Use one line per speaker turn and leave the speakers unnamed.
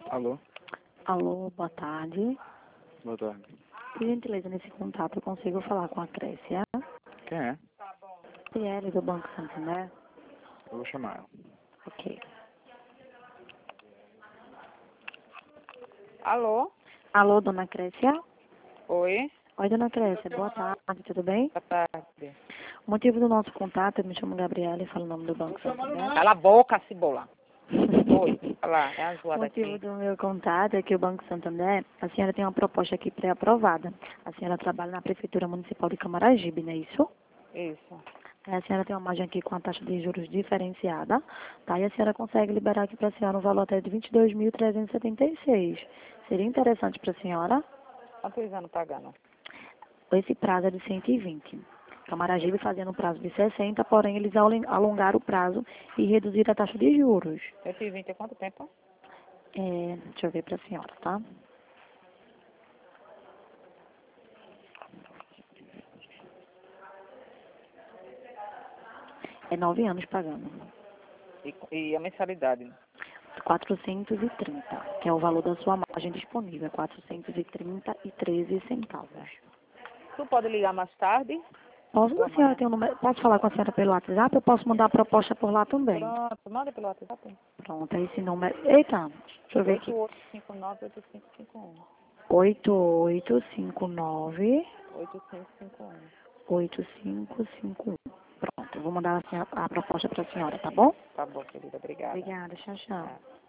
Alô?
Alô, boa tarde.
Boa tarde.
Por gentileza, nesse contato eu consigo falar com a Crécia,
Quem é?
PL do Banco Santander?
Eu vou chamar ela.
Ok.
Alô?
Alô, dona Crécia?
Oi?
Oi, dona Crécia, boa tarde, tudo bem?
Boa tarde.
O motivo do nosso contato, eu me chamo Gabriela e falo o nome do Banco Santander.
Cala a boca, cebola. Oi, fala lá, é a
O
zoada
motivo
aqui.
do meu contato é que o Banco Santander, a senhora tem uma proposta aqui pré-aprovada. A senhora trabalha na Prefeitura Municipal de Camaragibe, não é isso?
Isso.
A senhora tem uma margem aqui com a taxa de juros diferenciada, tá? E a senhora consegue liberar aqui para a senhora um valor até de 22.376. Seria interessante para a senhora?
Quantos anos pagando?
Esse prazo é de 120. Camaragibe fazendo um prazo de 60, porém eles alongaram o prazo e reduziram a taxa de juros.
120 é quanto tempo?
Deixa eu ver para a senhora, tá? É 9 anos pagando.
E a mensalidade?
430, que é o valor da sua margem disponível. 430,13 centavos.
Tu pode ligar mais tarde?
Posso, a senhora tem um número? Posso falar com a senhora pelo WhatsApp? Eu posso mandar a proposta por lá também.
Pronto, manda pelo WhatsApp.
Pronto, é esse número. Eita, deixa eu ver aqui.
8859-8551.
8859
8551.
8551. Pronto, eu vou mandar a proposta para a senhora, tá bom?
Tá bom, querida, obrigada.
Obrigada, tchau, tchau.
Tá.